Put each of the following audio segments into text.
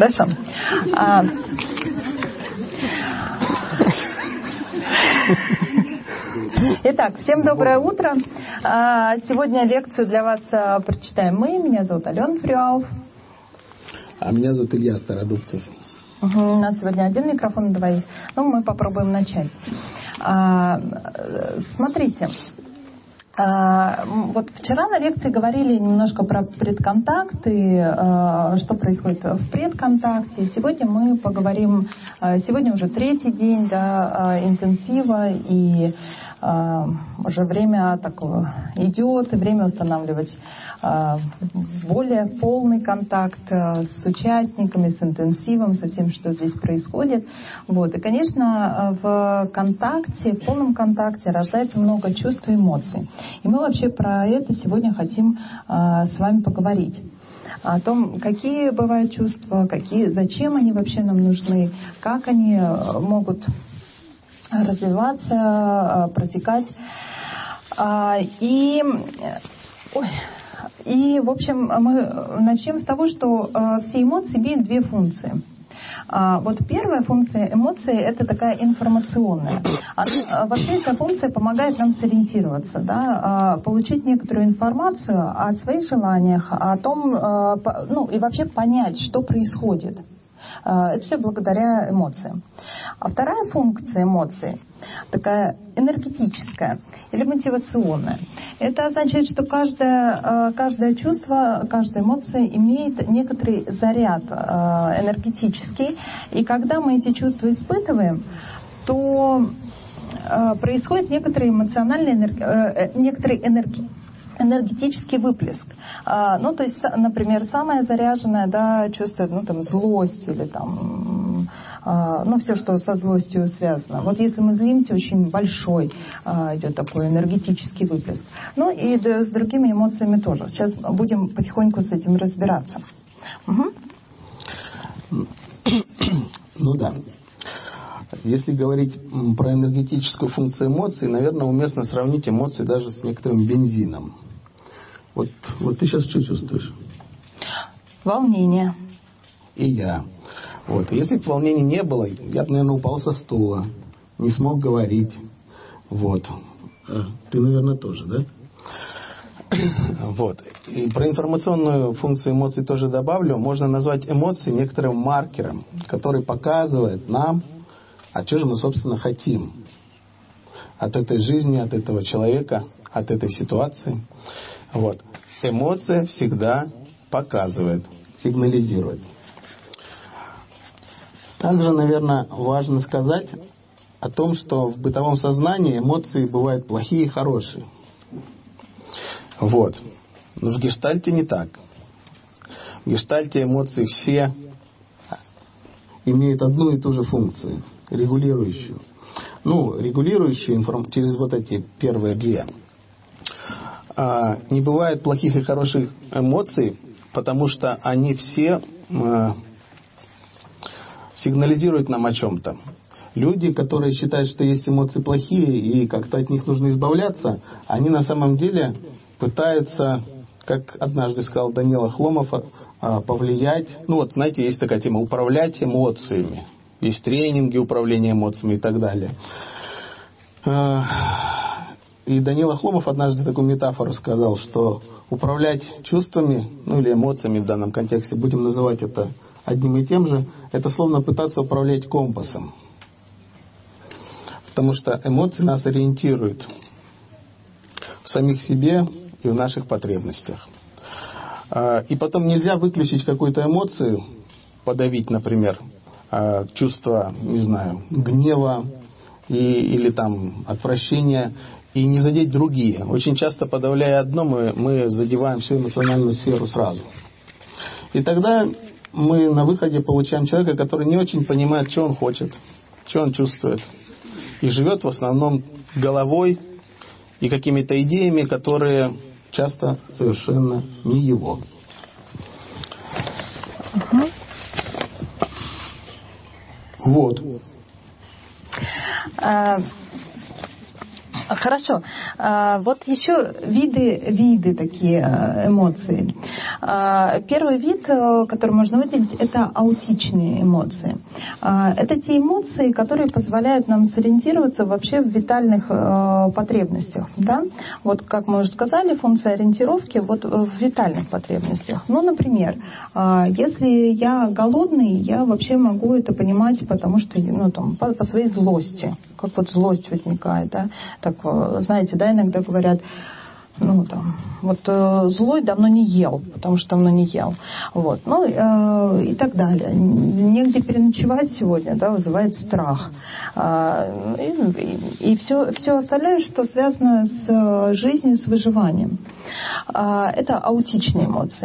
Хорошо. Итак, всем доброе утро. Сегодня лекцию для вас прочитаем мы. Меня зовут Алена Фрюауф. А меня зовут Илья Стародубцев. У нас сегодня один микрофон на двоих. Ну, мы попробуем начать. Смотрите. Вот вчера на лекции говорили немножко про предконтакты, что происходит в предконтакте. Сегодня мы поговорим, сегодня уже третий день интенсива, и уже время такое идет, и время устанавливать более полный контакт с участниками, с интенсивом, со всем, что здесь происходит. Вот. И, конечно, в контакте, в полном контакте рождается много чувств и эмоций. И мы вообще про это сегодня хотим с вами поговорить. О том, какие бывают чувства, зачем они вообще нам нужны, как они могут развиваться, протекать. И, в общем, мы начнем с того, что все эмоции имеют две функции. Вот первая функция эмоций – это такая информационная. Вообще эта функция помогает нам сориентироваться, получить некоторую информацию о своих желаниях, о том, и вообще понять, что происходит. Это все благодаря эмоциям. А вторая функция эмоций, такая энергетическая или мотивационная, это означает, что каждое чувство, каждая эмоция имеет некоторый заряд энергетический. И когда мы эти чувства испытываем, то происходит некоторый эмоциональный, энергетический выплеск. То есть, например, самое заряженное, чувствует, злость или все, что со злостью связано. Вот если мы злимся, очень большой идет такой энергетический выплеск. И с другими эмоциями тоже. Сейчас будем потихоньку с этим разбираться. Да. Если говорить про энергетическую функцию эмоций, наверное, уместно сравнить эмоции даже с некоторым бензином. Вот ты сейчас что чувствуешь? Волнение. И я. И если бы волнения не было, я бы, наверное, упал со стула, не смог говорить. Ты, наверное, тоже, да? И про информационную функцию эмоций тоже добавлю. Можно назвать эмоции некоторым маркером, который показывает нам, а что же мы, собственно, хотим от этой жизни, от этого человека, от этой ситуации. Эмоция всегда показывает, сигнализирует. Также, наверное, важно сказать о том, что в бытовом сознании эмоции бывают плохие и хорошие. Но в гештальте не так. В гештальте эмоции все имеют одну и ту же функцию, регулирующую. Регулирующую через эти первые две. Не бывает плохих и хороших эмоций, потому что они все сигнализируют нам о чем-то. Люди, которые считают, что есть эмоции плохие и как-то от них нужно избавляться, они на самом деле пытаются, как однажды сказал Данила Хломов, повлиять. Знаете, есть такая тема — управлять эмоциями. Есть тренинги управления эмоциями и так далее. И Данила Хломов однажды такую метафору сказал, что управлять чувствами, или эмоциями в данном контексте, будем называть это одним и тем же, это словно пытаться управлять компасом. Потому что эмоции нас ориентируют в самих себе и в наших потребностях. И потом нельзя выключить какую-то эмоцию, подавить, например, чувство, гнева или отвращения, и не задеть другие. Очень часто, подавляя одно, мы задеваем всю эмоциональную сферу сразу. И тогда мы на выходе получаем человека, который не очень понимает, что он хочет, что он чувствует. И живет в основном головой и какими-то идеями, которые часто совершенно не его. Хорошо. Вот еще виды такие эмоций. Первый вид, который можно выделить, это аутичные эмоции. Это те эмоции, которые позволяют нам сориентироваться вообще в витальных потребностях. Да? Вот как мы уже сказали, функция ориентировки вот в витальных потребностях. Ну, например, если я голодный, я вообще могу это понимать, потому что по своей злости. Как вот злость возникает, да? Так, знаете, да, иногда говорят, злой давно не ел, потому что давно не ел. Вот, и так далее. Негде переночевать сегодня, да, вызывает страх. И все остальное, что связано с жизнью, с выживанием. Это аутичные эмоции.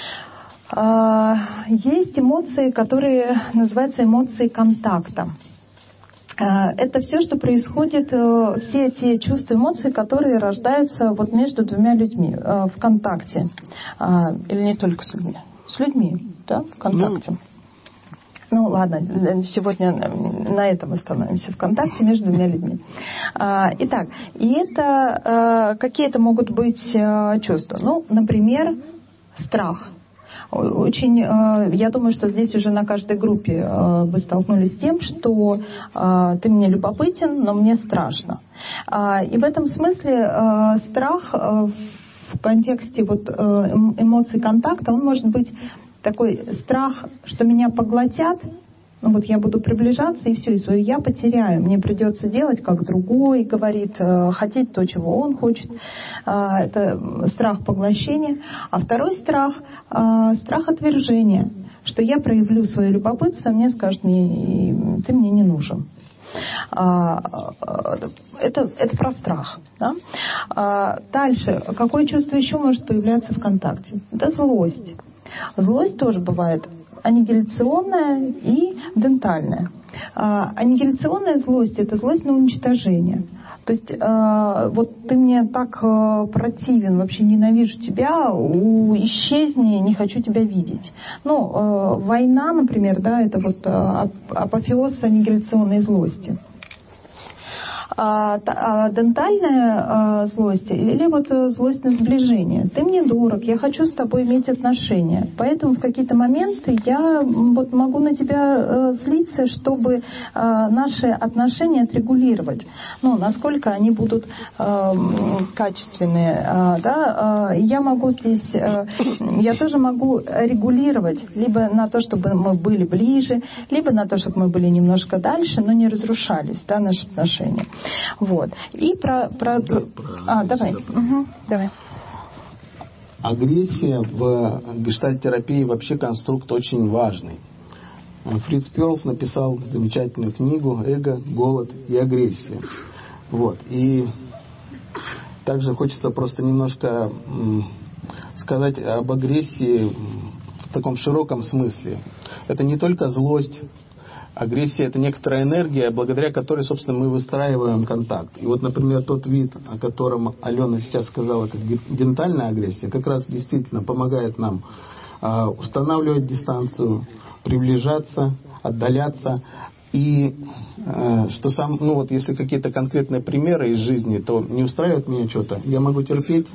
Есть эмоции, которые называются эмоции контакта. Это все, что происходит, все те чувства, эмоции, которые рождаются вот между двумя людьми в контакте. Или не только с людьми. С людьми, да, в контакте. Ну ладно, сегодня на этом остановимся. В контакте между двумя людьми. Итак, и это какие это могут быть чувства? Ну, например, страх. Очень, я думаю, что здесь уже на каждой группе вы столкнулись с тем, что ты мне любопытен, но мне страшно. И в этом смысле страх в контексте вот эмоций контакта, он может быть такой страх, что меня поглотят. Я буду приближаться, и все, и свое я потеряю. Мне придется делать, как другой говорит, хотеть то, чего он хочет. Это страх поглощения. А второй страх отвержения, что я проявлю свое любопытство, мне скажут, ты мне не нужен. Это про страх. Да? Дальше, какое чувство еще может появляться в контакте? Это злость. Злость тоже бывает аннигиляционная и дентальная. Аннигиляционная злость – это злость на уничтожение. То есть вот ты мне так противен, вообще ненавижу тебя, исчезни, не хочу тебя видеть. Война, например, да, это вот апофеоз аннигиляционной злости. Дентальная злость или вот злость на сближение. Ты мне дорог, я хочу с тобой иметь отношения. Поэтому в какие-то моменты я вот могу на тебя злиться, чтобы наши отношения отрегулировать. Насколько они будут качественные. Да? Я могу здесь, я тоже могу регулировать либо на то, чтобы мы были ближе, либо на то, чтобы мы были немножко дальше, но не разрушались, да, наши отношения. Вот. И давай. Давай. Агрессия в гештальт-терапии вообще конструкт очень важный. Фриц Перлс написал замечательную книгу «Эго, голод и агрессия». Вот. И также хочется просто немножко сказать об агрессии в таком широком смысле. Это не только злость. Агрессия – это некоторая энергия, благодаря которой, собственно, мы выстраиваем контакт. И вот, например, тот вид, о котором Алена сейчас сказала, как дентальная агрессия, как раз действительно помогает нам устанавливать дистанцию, приближаться, отдаляться. И если какие-то конкретные примеры из жизни, то не устраивает меня что-то, я могу терпеть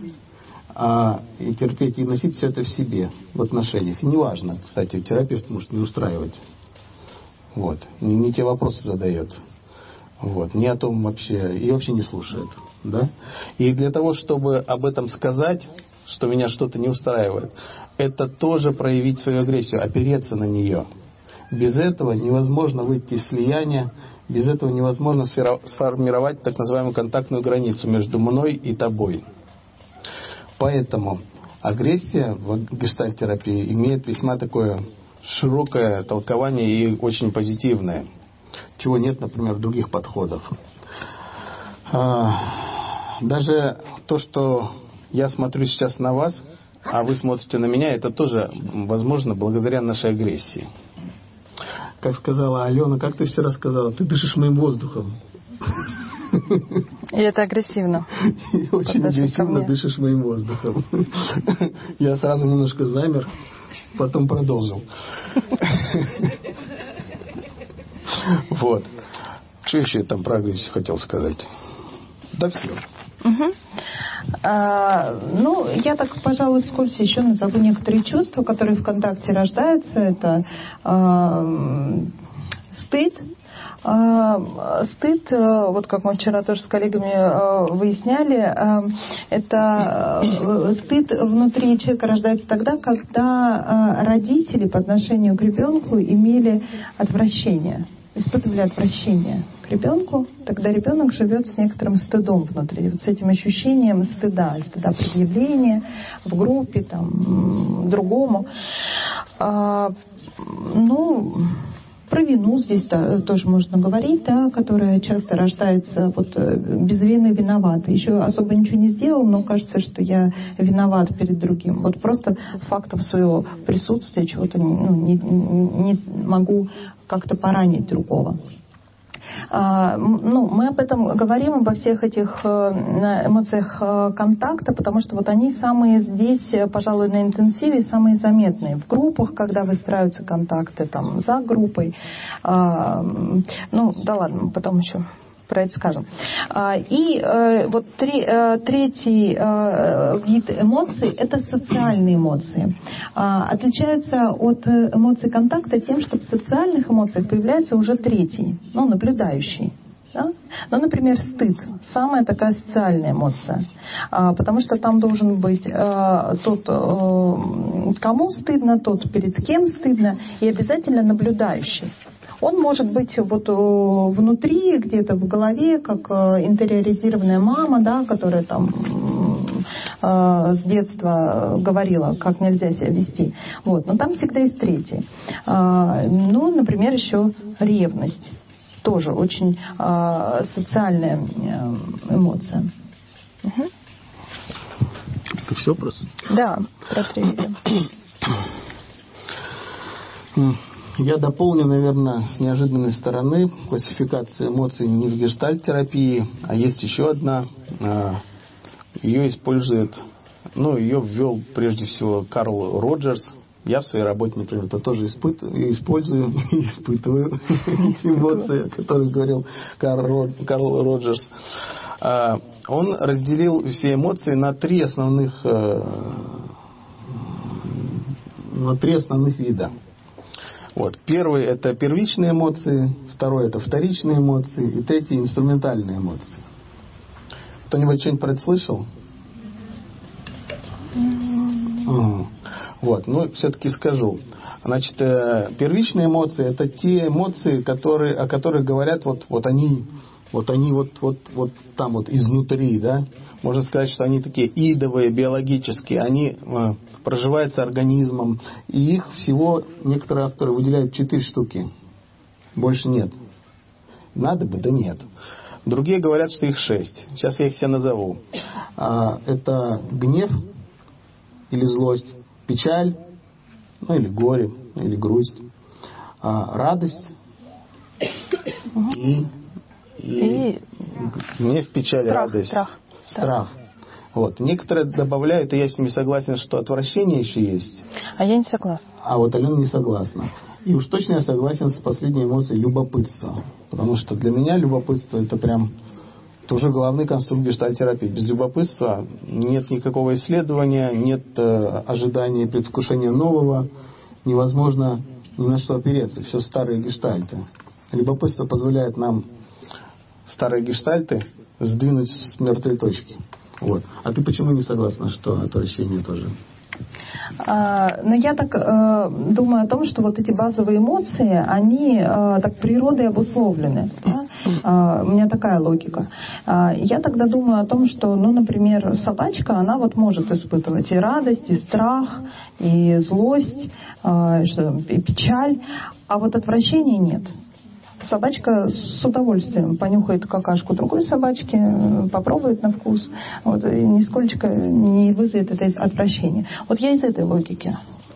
и носить все это в себе, в отношениях. И неважно, кстати, терапевт может не устраивать. Вот. Не те вопросы задает. Вот. Не о том вообще. И вообще не слушает. Да? И для того, чтобы об этом сказать, что меня что-то не устраивает, это тоже проявить свою агрессию, опереться на нее. Без этого невозможно выйти из слияния, без этого невозможно сформировать так называемую контактную границу между мной и тобой. Поэтому агрессия в гештальт-терапии имеет весьма такое широкое толкование и очень позитивное, чего нет, например, в других подходах. Даже то, что я смотрю сейчас на вас, а вы смотрите на меня, это тоже возможно благодаря нашей агрессии. Как сказала Алена, как ты вчера сказала, ты дышишь моим воздухом. И это агрессивно. И очень агрессивно дышишь моим воздухом. Я сразу немножко замер, потом продолжил. Вот. Что еще я там про агрессию хотел сказать? Да все. Угу. Ну, я так, пожалуй, вскользь еще назову некоторые чувства, которые в контакте рождаются. Это стыд. Стыд, вот как мы вчера тоже с коллегами выясняли, это стыд внутри человека рождается тогда, когда родители по отношению к ребенку имели отвращение, испытывали отвращение к ребенку, тогда ребенок живет с некоторым стыдом внутри, вот с этим ощущением стыда предъявления в группе, там, другому. Про вину здесь тоже можно говорить, да, которая часто рождается вот без вины виновата. Еще особо ничего не сделал, но кажется, что я виноват перед другим. Вот просто фактом своего присутствия чего-то не могу как-то поранить другого. Мы об этом говорим, обо всех этих эмоциях контакта, потому что вот они самые здесь, пожалуй, на интенсиве, самые заметные. В группах, когда выстраиваются контакты, там, за группой. Да ладно, мы потом еще про это скажем. И вот третий вид эмоций – это социальные эмоции. Отличаются от эмоций контакта тем, что в социальных эмоциях появляется уже третий, наблюдающий. Да? Например, стыд – самая такая социальная эмоция, потому что там должен быть тот, кому стыдно, тот, перед кем стыдно, и обязательно наблюдающий. Он может быть вот внутри, где-то в голове, как интериоризированная мама, да, которая там с детства говорила, как нельзя себя вести. Вот. Но там всегда есть третий. Например, еще ревность. Тоже очень социальная эмоция. Угу. Это все просто? Да, про третий. Я дополню, наверное, с неожиданной стороны классификацию эмоций не в гештальт-терапии, а есть еще одна. Ее использует, ее ввел прежде всего Карл Роджерс. Я в своей работе, например, это тоже испытываю эти эмоции, о которых говорил Карл Роджерс. Он разделил все эмоции на три основных вида. Вот. Первый – это первичные эмоции, второй – это вторичные эмоции, и третий – инструментальные эмоции. Кто-нибудь что-нибудь про это слышал? Вот, все-таки скажу. Значит, первичные эмоции – это те эмоции, о которых говорят, вот они там вот изнутри, да. Можно сказать, что они такие идовые, биологические, они проживаются организмом, и их всего некоторые авторы выделяют 4 штуки. Больше нет. Надо бы, да нет. Другие говорят, что их 6. Сейчас я их все назову. Это гнев или злость, печаль, или горе, или грусть, радость и гнев, печаль, страх, радость, страх. Вот. Некоторые добавляют, и я с ними согласен, что отвращение еще есть. А я не согласна. А вот Алена не согласна. И уж точно я согласен с последней эмоцией любопытства. Потому что для меня любопытство это прям тоже главный конструкт гештальт-терапии. Без любопытства нет никакого исследования, нет ожидания и предвкушения нового. Невозможно ни на что опереться. Все старые гештальты. Любопытство позволяет нам старые гештальты сдвинуть с мертвой точки. Вот. А ты почему не согласна, что отвращение тоже? Но я так думаю о том, что вот эти базовые эмоции, они так природой обусловлены. Да? У меня такая логика. Я тогда думаю о том, что, например, собачка, она вот может испытывать и радость, и страх, и злость, и печаль, а вот отвращения нет. Собачка с удовольствием понюхает какашку другой собачки, попробует на вкус, вот, и нисколько не вызовет это отвращение. Вот я из этой логики.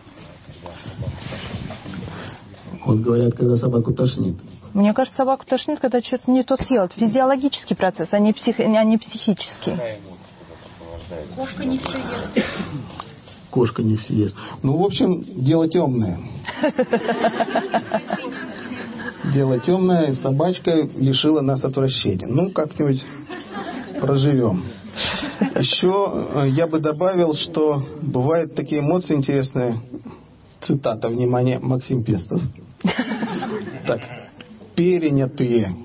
Вот говорят, когда собаку тошнит. Мне кажется, собаку тошнит, когда что-то не то съел. Это физиологический процесс, а не психический. Кошка не все ест. Кошка не все ест. В общем, дело темное. Дело темное, собачка лишила нас отвращения. Как-нибудь проживем. Еще я бы добавил, что бывают такие эмоции интересные. Цитата, внимание, Максим Пестов. Так, перенятые.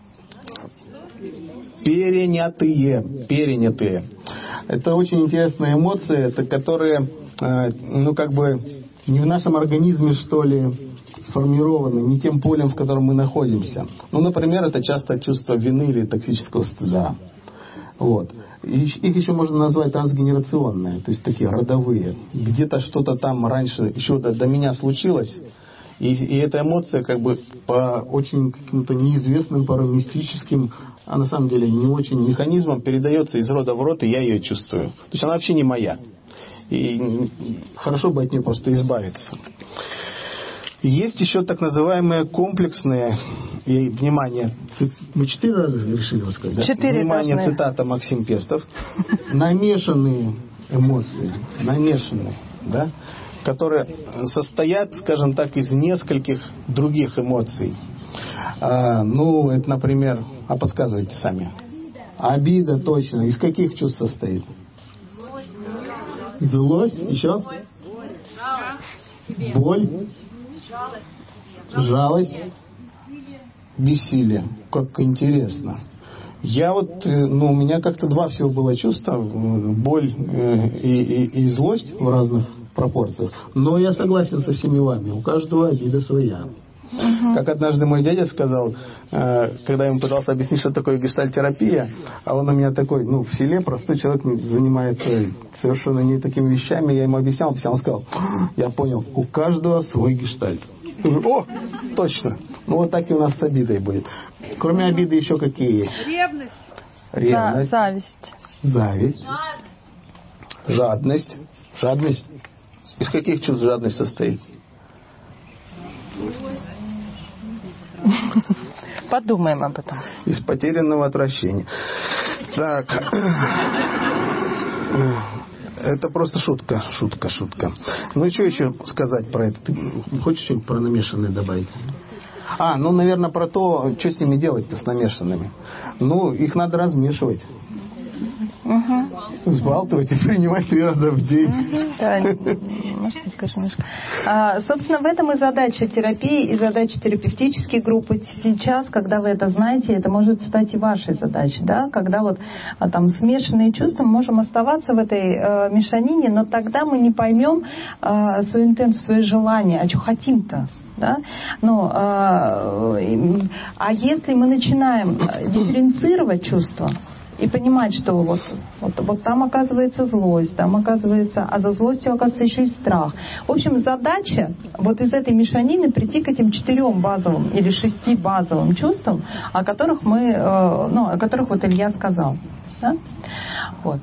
Это очень интересные эмоции, которые, не в нашем организме, что ли, сформированы, не тем полем, в котором мы находимся. Например, это часто чувство вины или токсического стыда. Вот. Их еще можно назвать трансгенерационные, то есть такие родовые. Где-то что-то там раньше, еще до меня случилось, и эта эмоция по очень каким-то неизвестным, порой мистическим, а на самом деле не очень механизмам передается из рода в род, и я ее чувствую. То есть она вообще не моя. И хорошо бы от нее просто избавиться. Есть еще так называемые комплексные, и, внимание, мы 4 раза решили его сказать, да? 4 внимание, должны. Цитата Максим Пестов. Намешанные эмоции, да? Которые состоят, скажем так, из нескольких других эмоций. Это, например, подсказывайте сами. Обида, точно. Из каких чувств состоит? Злость. Еще? Боль. Жалость. Бессилие. Как интересно. У меня как-то 2 всего было чувства. Боль и злость в разных пропорциях. Но я согласен со всеми вами. У каждого обида своя. Как однажды мой дядя сказал, когда я ему пытался объяснить, что такое гештальт-терапия, а он у меня такой, в селе простой человек занимается совершенно не такими вещами, я ему объяснял, он сказал, я понял, у каждого свой гештальт. Я говорю, о, точно, вот так и у нас с обидой будет. Кроме обиды еще какие есть? Ревность. Зависть. Жадность. Из каких чувств жадность состоит? Подумаем об этом. Из потерянного отвращения. Так. Это просто шутка. И что еще сказать про это? Ты хочешь что-нибудь про намешанные добавить? Наверное, про то, что с ними делать-то, с намешанными. Их надо размешивать. Взбалтывать и принимать 3 раза в день. Да, может, скажешь немножко. Собственно, в этом и задача терапии, и задача терапевтической группы. Сейчас, когда вы это знаете, это может стать и вашей задачей. Да? Когда смешанные чувства, мы можем оставаться в этой мешанине, но тогда мы не поймем свою интенцию, свои желания, а что хотим-то. Да? Если мы начинаем дифференцировать чувства, и понимать, что вот там оказывается злость, там оказывается, а за злостью оказывается еще и страх. В общем, задача из этой мешанины прийти к этим 4 базовым или 6 базовым чувствам, о которых Илья сказал. Да? Вот.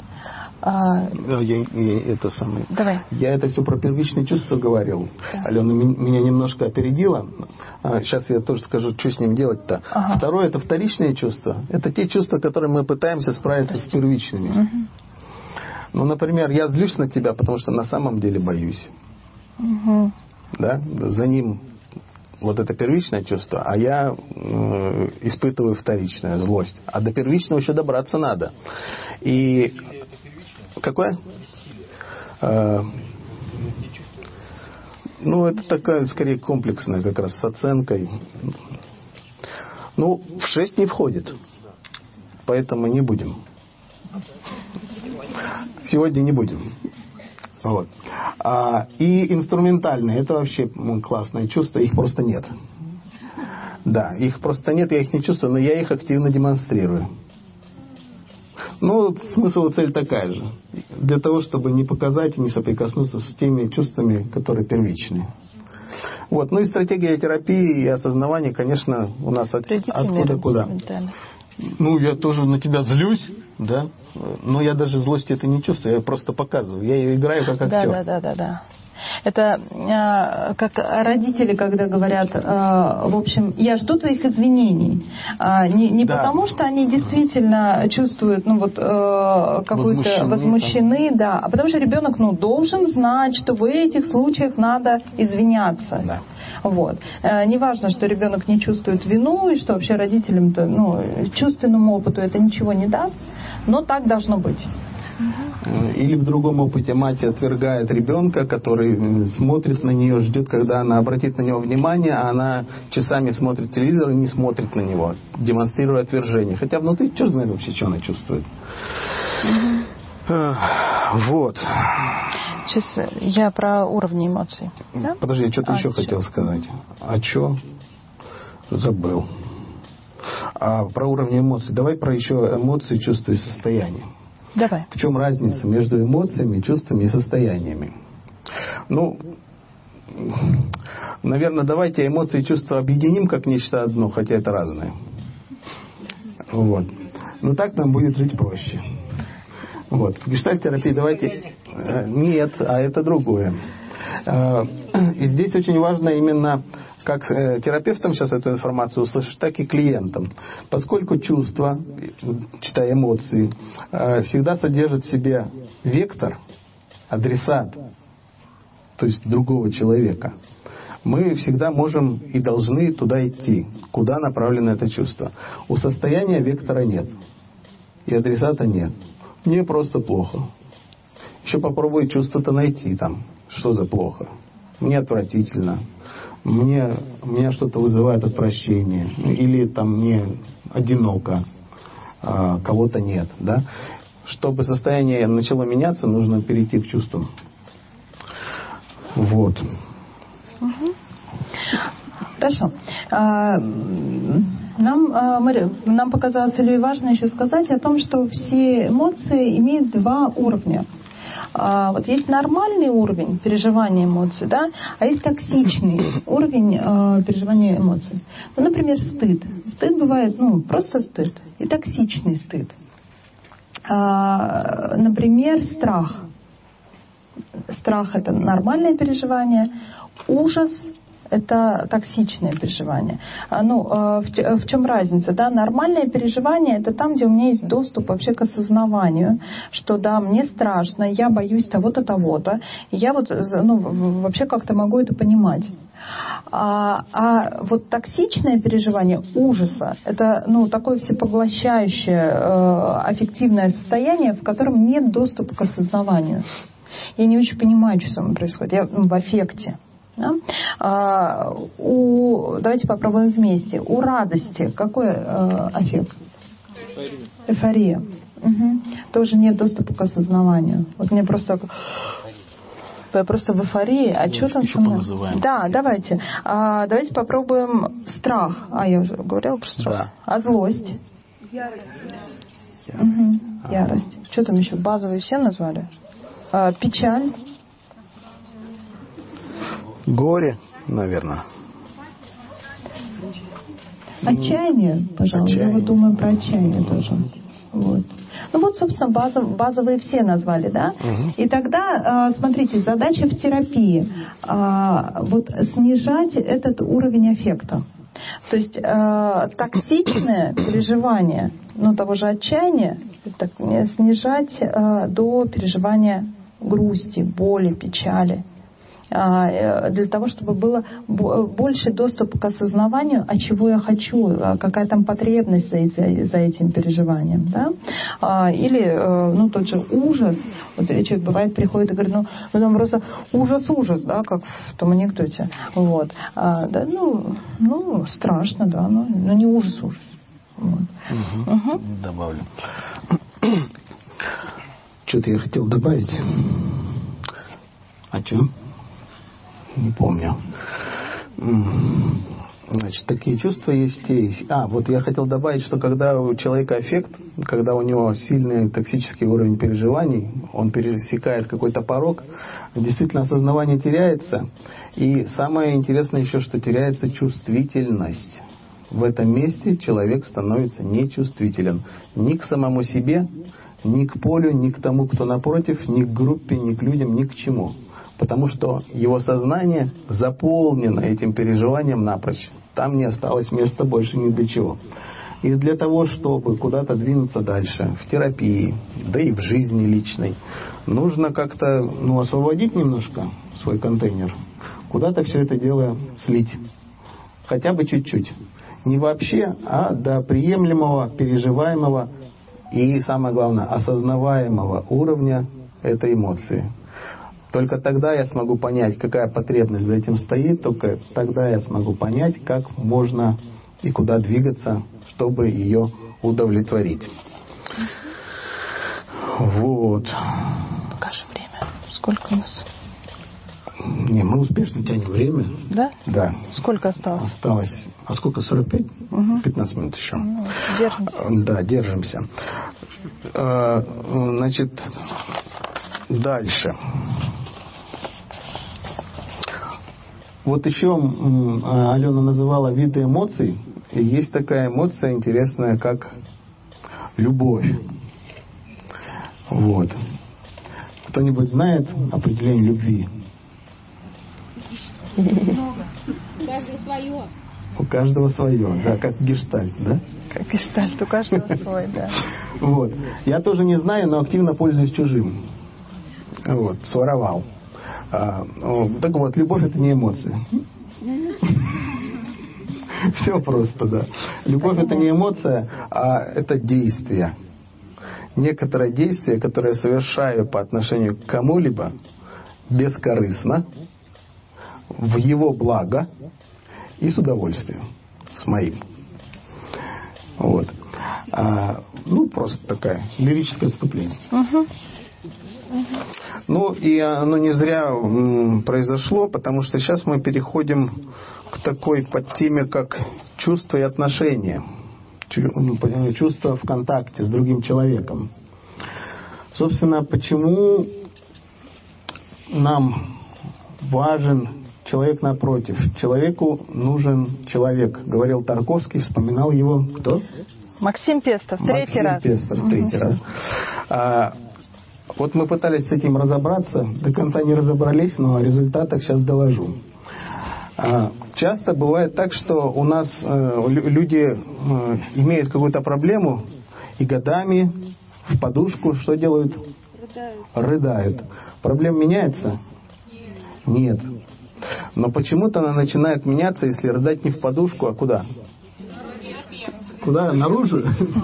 Давай. Я это все про первичные чувства говорил. Да. Алена меня немножко опередила. Сейчас я тоже скажу, что с ним делать-то. Ага. Второе, это вторичные чувства. Это те чувства, которыми мы пытаемся справиться с первичными. Угу. Например, я злюсь на тебя, потому что на самом деле боюсь. Угу. Да? За ним это первичное чувство, а я испытываю вторичное, злость. А до первичного еще добраться надо. И какое? Это такая, скорее, комплексная, как раз с оценкой. В 6 не входит. Поэтому не будем. Сегодня не будем. Вот. И инструментальные, это вообще классное чувство, их просто нет. Да, их просто нет, я их не чувствую, но я их активно демонстрирую. Смысл и цель такая же. Для того, чтобы не показать и не соприкоснуться с теми чувствами, которые первичные. И стратегия терапии и осознавания, конечно, у нас откуда куда. Я тоже на тебя злюсь, да? Но я даже злости это не чувствую, я просто показываю. Я ее играю как актер. Да. Это как родители, когда говорят, в общем, я жду твоих извинений. Не Да. потому, что они действительно чувствуют, какую-то возмущены, да, а потому что ребенок, должен знать, что в этих случаях надо извиняться. Да. Вот. Неважно, что ребенок не чувствует вину, и что вообще родителям-то, чувственному опыту это ничего не даст, но так должно быть. Или в другом опыте мать отвергает ребенка, который смотрит на нее, ждет, когда она обратит на него внимание, а она часами смотрит телевизор и не смотрит на него, демонстрируя отвержение. Хотя внутри, черт знает вообще, что она чувствует. Вот. Сейчас я про уровни эмоций. Да? Подожди, я что-то еще хотел сказать. А что? Забыл. Про уровни эмоций. Давай про еще эмоции, чувства и состояния. Давай. В чем разница между эмоциями, чувствами и состояниями? Наверное, давайте эмоции и чувства объединим как нечто одно, хотя это разное. Вот. Но так нам будет жить проще. Вот. В гештальт-терапии давайте... Нет, а это другое. И здесь очень важно именно, как терапевтам сейчас эту информацию услышишь, так и клиентам. Поскольку чувства, читая эмоции, всегда содержат в себе вектор, адресат, то есть другого человека, мы всегда можем и должны туда идти, куда направлено это чувство. У состояния вектора нет. И адресата нет. Мне просто плохо. Еще попробуй чувство-то найти там. Что за плохо? Мне отвратительно. Меня что-то вызывает отвращение. Или там мне одиноко. Кого-то нет. Да? Чтобы состояние начало меняться, нужно перейти к чувствам. Вот. Хорошо. Нам показалось или важно еще сказать о том, что все эмоции имеют два уровня. Вот есть нормальный уровень переживания эмоций, да, а есть токсичный уровень переживания эмоций. Например, стыд. Стыд бывает, просто стыд и токсичный стыд. Например, страх. Страх – это нормальное переживание, ужас – это токсичное переживание. В чем разница? Да? Нормальное переживание – это там, где у меня есть доступ вообще к осознаванию, что да, мне страшно, я боюсь того-то, того-то, и я вообще как-то могу это понимать. А вот токсичное переживание ужаса – это такое всепоглощающее аффективное состояние, в котором нет доступа к осознаванию. Я не очень понимаю, что со мной происходит. Я в аффекте. Да? Давайте попробуем вместе. У радости какой аффект? Эйфория. Угу. Тоже нет доступа к осознаванию. Вот мне просто... Я просто в эйфории. А что там со мной? Да, давайте. Давайте попробуем страх. Я уже говорила про страх. Да. А злость? Ярость. Угу. Ярость. Что там еще? Базовые все назвали? Печаль. Горе, наверное. Отчаяние, пожалуй. Я вот думаю про отчаяние тоже. Вот. Собственно, базовые все назвали, да? Угу. И тогда, смотрите, задача в терапии снижать этот уровень аффекта. То есть токсичное переживание, того же отчаяния, снижать до переживания грусти, боли, печали. Для того, чтобы было больше доступа к осознаванию, а чего я хочу, какая там потребность за этим переживанием. Да? Или тот же ужас. Вот человек бывает приходит и говорит, там просто ужас, да, как в том анекдоте. Вот. Да, страшно, да, но не ужас. Вот. Угу. Добавлю. Что-то я хотел добавить. А что? Не помню. Значит, такие чувства есть. Вот я хотел добавить, что когда у человека аффект, когда у него сильный токсический уровень переживаний, он пересекает какой-то порог, действительно осознавание теряется. И самое интересное еще, что теряется чувствительность. В этом месте человек становится нечувствителен ни к самому себе, ни к полю, ни к тому, кто напротив, ни к группе, ни к людям, ни к чему. Потому что его сознание заполнено этим переживанием напрочь. Там не осталось места больше ни для чего. И для того, чтобы куда-то двинуться дальше, в терапии, да и в жизни личной, нужно как-то освободить немножко свой контейнер, куда-то все это дело слить. Хотя бы чуть-чуть. Не вообще, а до приемлемого, переживаемого и, самое главное, осознаваемого уровня этой эмоции. Только тогда я смогу понять, какая потребность за этим стоит, только тогда я смогу понять, как можно и куда двигаться, чтобы ее удовлетворить. Вот. Покажи время. Сколько у нас? Не, мы успешно тянем время. Да? Да. Сколько осталось? Осталось. А сколько? 45? Угу. 15 минут еще. Держимся. Да, держимся. Значит, дальше. Вот еще Алена называла виды эмоций. И есть такая эмоция интересная, как любовь. Вот. Кто-нибудь знает определение любви? У каждого свое. У каждого свое, да, как гештальт, да? Как гештальт, у каждого свой, да. Вот. Я тоже не знаю, но активно пользуюсь чужим. Вот, своровал. Так вот, любовь — это не эмоция. Все просто, да. Любовь — это не эмоция, а это действие. Некоторое действие, которое я совершаю по отношению к кому-либо бескорыстно, в его благо и с удовольствием, с моим. Вот. Просто такое лирическое отступление. Ну, и оно не зря произошло, потому что сейчас мы переходим к такой подтеме, как чувства и отношения. Чувства в контакте с другим человеком. Собственно, почему нам важен человек напротив? Человеку нужен человек. Говорил Тарковский, вспоминал его кто? Максим Пестов, третий раз. Максим Пестов, третий раз. Вот мы пытались с этим разобраться, до конца не разобрались, но о результатах сейчас доложу. Часто бывает так, что у нас люди имеют какую-то проблему и годами в подушку что делают? Рыдают. Проблема меняется? Нет. Но почему-то она начинает меняться, если рыдать не в подушку, а куда? Куда? Наружу?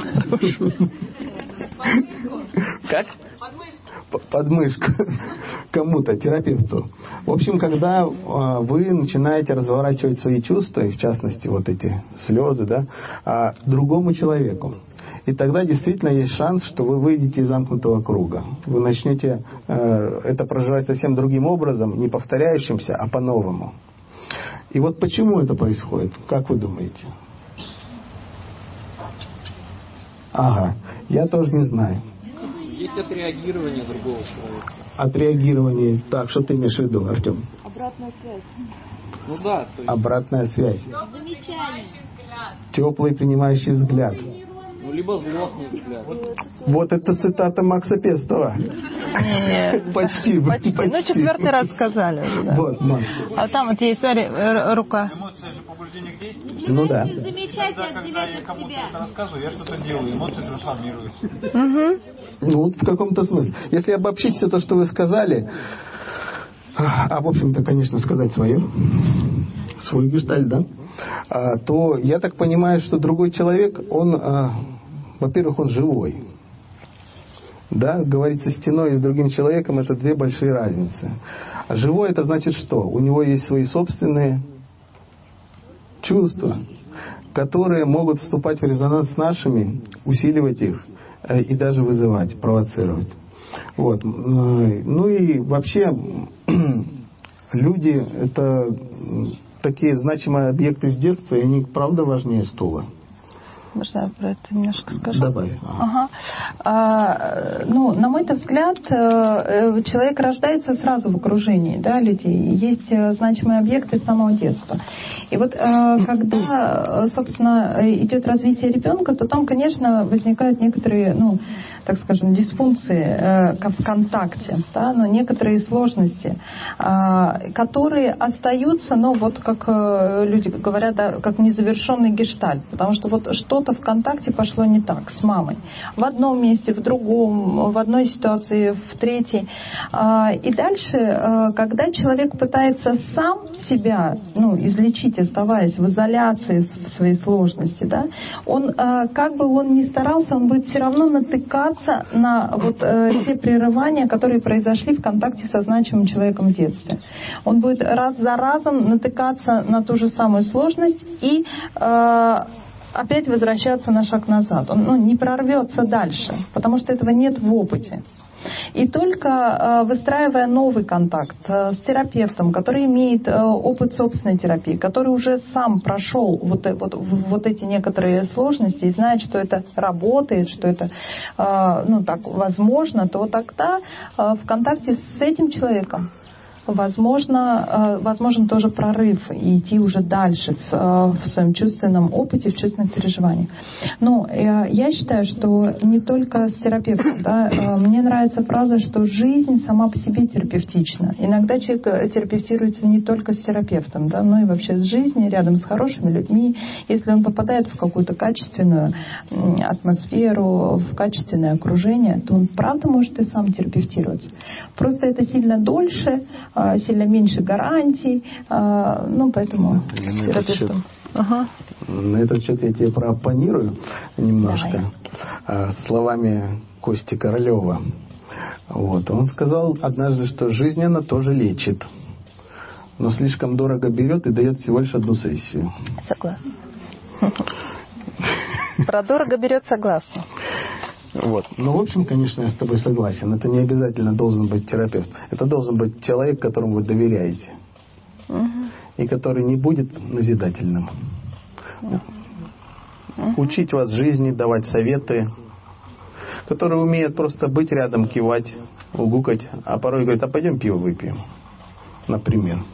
Как? Под мышку. Кому-то, терапевту. В общем, когда вы начинаете разворачивать свои чувства, и в частности вот эти слезы, да, другому человеку, и тогда действительно есть шанс, что вы выйдете из замкнутого круга. Вы начнете это проживать совсем другим образом, не повторяющимся, а по-новому. И вот почему это происходит? Как вы думаете? Ага, я тоже не знаю. Есть отреагирование другого человека. Отреагирование. Так, что ты имеешь в виду, Артем? Обратная связь. Ну да. То есть... Обратная связь. Замечание. Теплый принимающий взгляд. Ну, либо злостный взгляд. Вот это цитата Макса Пестова. Нет. Почти. Ну, 4-й раз сказали. Да. Вот, Макс. А там вот есть, смотри, рука. Эмоция же побуждение к действию. Ну да. Замечать и Когда я отделять от кому-то себя. это рассказываю, я что-то делаю, эмоции трансформируются. Ну, вот в каком-то смысле. Если обобщить все то, что вы сказали, в общем-то, конечно, сказать свой гештальт, да, то я так понимаю, что другой человек, он, во-первых, он живой. Да, говорить со стеной и с другим человеком — это две большие разницы. А живой — это значит что? У него есть свои собственные чувства, которые могут вступать в резонанс с нашими, усиливать их и даже вызывать, провоцировать. Вот. Ну и вообще люди — это такие значимые объекты с детства, и они правда важнее стула. Можно я про это немножко скажу? Давай. Ага. На мой взгляд, человек рождается сразу в окружении, да, людей. Есть значимые объекты с самого детства. И вот когда, собственно, идет развитие ребенка, то там, конечно, возникают некоторые так скажем, дисфункции в контакте, да, но некоторые сложности, которые остаются, ну, вот как люди говорят, да, как незавершенный гештальт, потому что вот что-то в контакте пошло не так с мамой. В одном месте, в другом, в одной ситуации, в третьей. И дальше, когда человек пытается сам себя, ну, излечить, оставаясь в изоляции в своей сложности, да, он, как бы он ни старался, он будет все равно натыкаться на вот те прерывания, которые произошли в контакте со значимым человеком в детстве. Он будет раз за разом натыкаться на ту же самую сложность и опять возвращаться на шаг назад. Он не прорвется дальше, потому что этого нет в опыте. И только выстраивая новый контакт с терапевтом, который имеет опыт собственной терапии, который уже сам прошел вот эти некоторые сложности и знает, что это работает, что это ну, так, возможно, то тогда в контакте с этим человеком возможен тоже прорыв и идти уже дальше в своем чувственном опыте, в чувственных переживаниях. Но я считаю, что не только с терапевтом. Да, мне нравится фраза, что жизнь сама по себе терапевтична. Иногда человек терапевтируется не только с терапевтом, да, но и вообще с жизнью, рядом с хорошими людьми. Если он попадает в какую-то качественную атмосферу, в качественное окружение, то он правда может и сам терапевтироваться. Просто это сильно дольше, сильно меньше гарантий, ну, поэтому с терапевтом. На этот счет я тебе прооппонирую немножко словами Кости Королева. Вот. Он сказал однажды, что жизнь она тоже лечит, но слишком дорого берет и дает всего лишь одну сессию. Согласна. Про дорого берет, согласна. Вот. Ну, в общем, конечно, я с тобой согласен. Это не обязательно должен быть терапевт. Это должен быть человек, которому вы доверяете. И который не будет назидательным. Учить вас жизни, давать советы. Который умеет просто быть рядом, кивать, угукать. А порой говорит, а пойдем пиво выпьем. Например.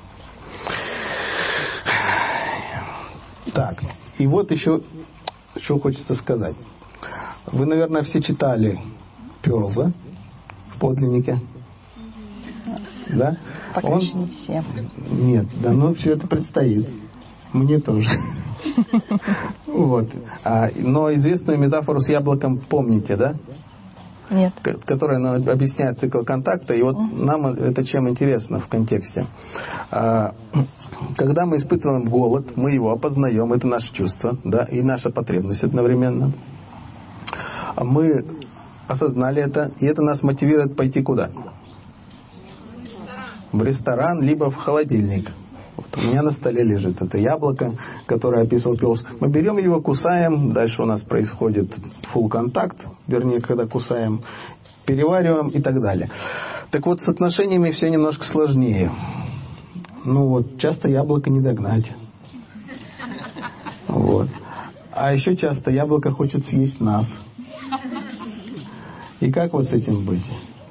Так. И вот еще, что хочется сказать. Вы, наверное, все читали Перлза в подлиннике. Да? Пока еще не все. Нет, да, но все это предстоит. Мне тоже. Вот. Но известную метафору с яблоком помните, да? Нет. Которая объясняет цикл контакта. И вот нам это чем интересно в контексте. Когда мы испытываем голод, мы его опознаем, это наше чувство, да, и наша потребность одновременно. Мы осознали это, и это нас мотивирует пойти куда? В ресторан, либо в холодильник. Вот у меня на столе лежит это яблоко, которое описывал Пелс. Мы берем его, кусаем, дальше у нас происходит full контакт, вернее, когда кусаем, перевариваем и так далее. Так вот, с отношениями все немножко сложнее. Ну вот, часто яблоко не догнать. Вот. А еще часто яблоко хочет съесть нас. И как вот с этим быть?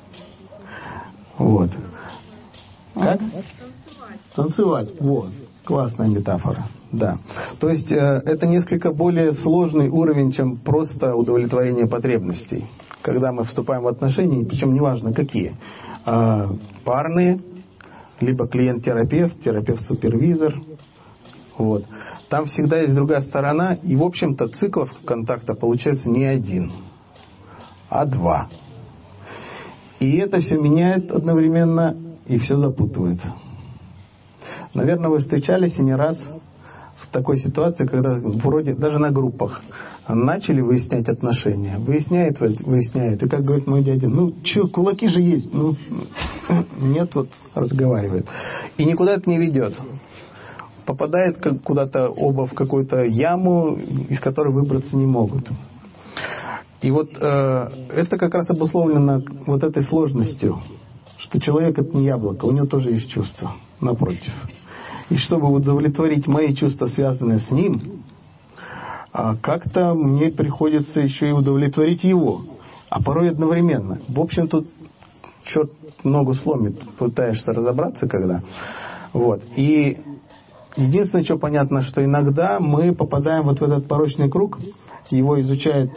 Вот. Как? Танцевать. Вот. Классная метафора. Да. То есть это несколько более сложный уровень, чем просто удовлетворение потребностей. Когда мы вступаем в отношения, причем неважно какие. Парные, либо клиент-терапевт, терапевт-супервизор. Вот. Там всегда есть другая сторона. И, в общем-то, циклов контакта получается не один, а два. И это все меняет одновременно и все запутывает. Наверное, вы встречались и не раз в такой ситуации, когда вроде даже на группах начали выяснять отношения. Выясняет. И как говорит мой дядя, ну что, кулаки же есть. Ну, нет, вот разговаривает. И никуда это не ведет. Попадает куда-то оба в какую-то яму, из которой выбраться не могут. И вот это как раз обусловлено вот этой сложностью, что человек это не яблоко, у него тоже есть чувства, напротив. И чтобы удовлетворить мои чувства, связанные с ним, как-то мне приходится еще и удовлетворить его, а порой одновременно. В общем, тут черт ногу сломит, пытаешься разобраться когда. Вот. И Единственное, что понятно, что иногда мы попадаем вот в этот порочный круг, его изучает,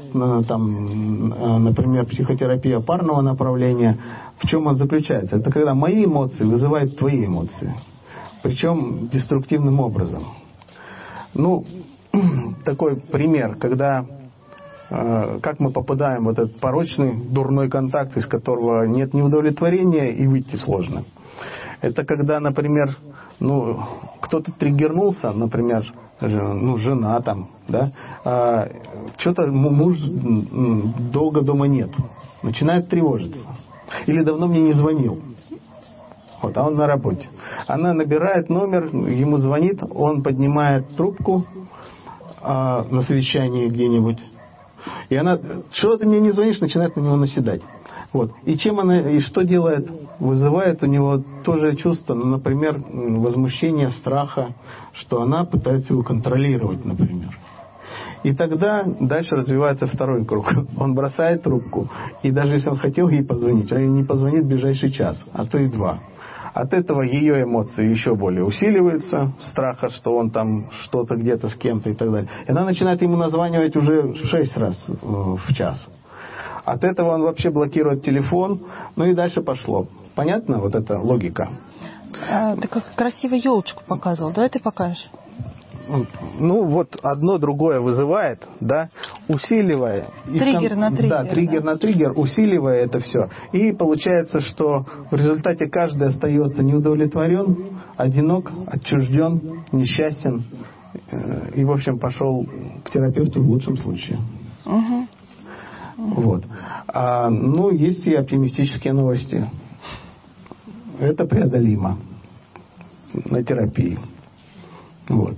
там, например, психотерапия парного направления. В чем он заключается? Это когда мои эмоции вызывают твои эмоции. Причем деструктивным образом. Ну, такой пример, когда как мы попадаем в этот порочный, дурной контакт, из которого нет неудовлетворения и выйти сложно. Это когда, например, кто-то триггернулся, например, жена там, да, что-то муж долго дома нет, начинает тревожиться. Или давно мне не звонил. Вот, а он на работе. Она набирает номер, ему звонит, он поднимает трубку на совещании где-нибудь. И она, что ты мне не звонишь, начинает на него наседать. Вот. И чем она, и что делает? Вызывает у него тоже чувство, например, возмущения, страха, что она пытается его контролировать, например. И тогда дальше развивается второй круг. Он бросает трубку, и даже если он хотел ей позвонить, он ей не позвонит в ближайший час, а то и 2. От этого ее эмоции еще более усиливаются, страха, что он там что-то где-то с кем-то и так далее. И она начинает ему названивать уже 6 раз в час. От этого он вообще блокирует телефон, и дальше пошло. Понятно вот эта логика? Ты как красиво елочку показывал. Давай ты покажешь. Вот одно другое вызывает, да, усиливая. Триггер на триггер. Да, триггер на триггер, усиливая это все. И получается, что в результате каждый остается неудовлетворен, одинок, отчужден, несчастен. И, в общем, пошел к терапевту в лучшем случае. Угу. Вот. Есть и оптимистические новости. Это преодолимо на терапии. Вот.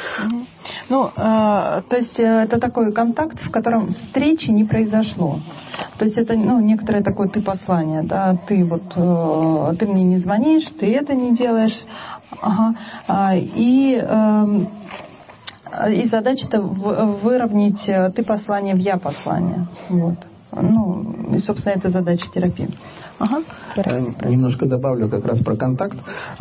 То есть это такой контакт, в котором встречи не произошло. То есть это некоторое такое ты послание, да, ты мне не звонишь, ты это не делаешь, и задача-то выровнять ты послание в я послание, вот. И, собственно, это задача терапии. Немножко добавлю как раз про контакт.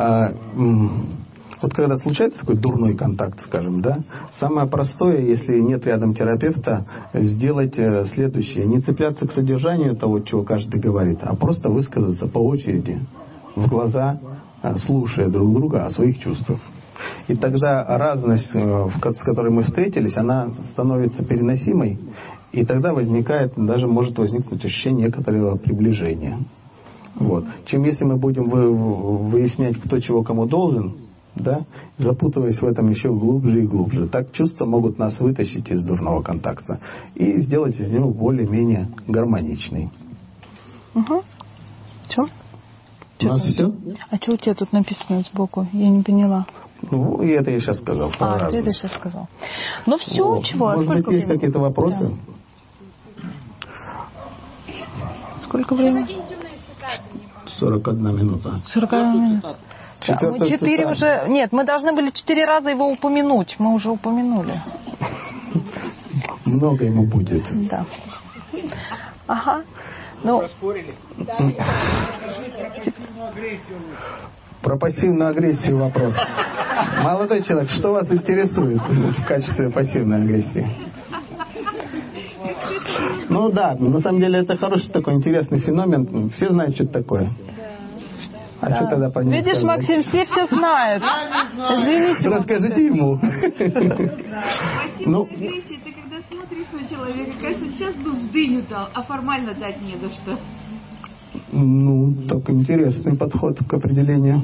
Вот когда случается такой дурной контакт, скажем, да, самое простое, если нет рядом терапевта, сделать следующее. Не цепляться к содержанию того, чего каждый говорит, а просто высказаться по очереди, в глаза, слушая друг друга о своих чувствах. И тогда разность, с которой мы встретились, она становится переносимой, и тогда может возникнуть ощущение некоторого приближения. Вот. Чем если мы будем выяснять, кто чего кому должен, да, запутываясь в этом еще глубже и глубже. Так чувства могут нас вытащить из дурного контакта и сделать из него более-менее гармоничный. Угу. Все? У нас все? А что у тебя тут написано сбоку? Я не поняла. И это я сейчас сказал. Ты это сейчас сказал. Все, чего? Может быть, есть какие-то вопросы? Да. Сколько времени? 41 минута. 41 минута. Мы 4 уже... Нет, мы должны были 4 раза его упомянуть. Мы уже упомянули. Много ему будет. Да. Ага. Проспорили. Про пассивную агрессию вопрос. Молодой человек, что вас интересует в качестве пассивной агрессии? На самом деле это хороший такой интересный феномен. Все знают, что это такое. А что тогда по нему Видишь, сказать? Максим, все знают. Извините. Расскажите ему. Пассивная агрессия, это когда смотришь на человека, кажется, сейчас бы в дыню дал, а формально дать не за что. Так интересный подход к определению.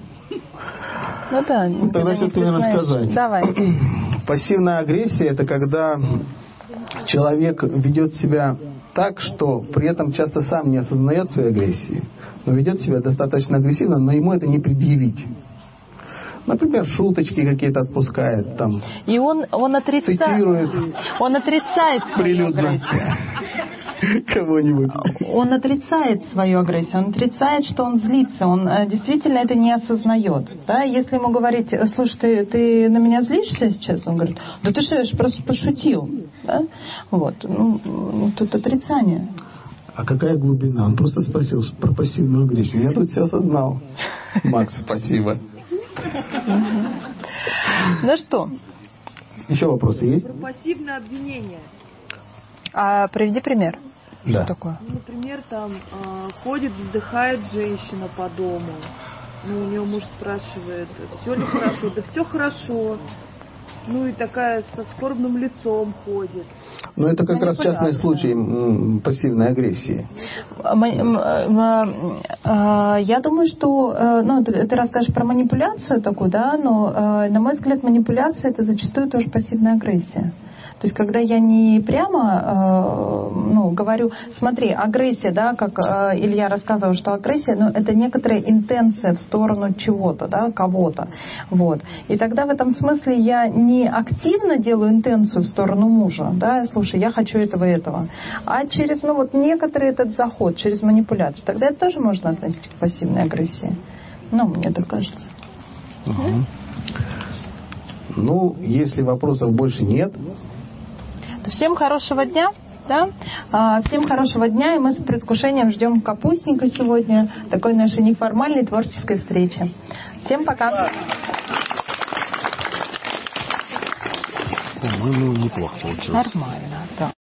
Тогда все-таки надо рассказать. Давай. Пассивная агрессия — это когда человек ведет себя так, что при этом часто сам не осознает своей агрессии, но ведет себя достаточно агрессивно, но ему это не предъявить. Например, шуточки какие-то отпускает, там, и он отрицает, цитирует, он отрицает свою агрессию. Кого-нибудь. Он отрицает свою агрессию, он отрицает, что он злится, он действительно это не осознает. Да? Если ему говорить: слушай, ты на меня злишься сейчас? Он говорит: да ты что, я же просто пошутил. Да? Вот. Тут отрицание. А какая глубина? Он просто спросил про пассивную агрессию. Я тут все осознал. Макс, спасибо. Ну что? Еще вопросы есть? Про пассивное обвинение. Приведи пример. Да. Что такое? Ну, например, там ходит, вздыхает женщина по дому. Ну, у нее муж спрашивает, все ли хорошо? Да все хорошо. Ну и такая со скорбным лицом ходит. Ну, это как раз частный случай пассивной агрессии. Я думаю, что ну, ты расскажешь про манипуляцию такую, да, но, на мой взгляд, манипуляция — это зачастую тоже пассивная агрессия. То есть, когда я не прямо говорю, смотри, агрессия, да, как Илья рассказывал, что агрессия, ну, это некоторая интенция в сторону чего-то, да, кого-то. Вот. И тогда в этом смысле я не активно делаю интенцию в сторону мужа, да, слушай, я хочу этого и этого, а через, ну, вот некоторый этот заход, через манипуляцию. Тогда это тоже можно относить к пассивной агрессии. Ну, мне так кажется. Угу. Ну, если вопросов больше нет... Всем хорошего дня. Да? Всем хорошего дня, и мы с предвкушением ждем капустника сегодня, такой нашей неформальной творческой встречи. Всем пока. По-моему, неплохо получилось. Нормально, да.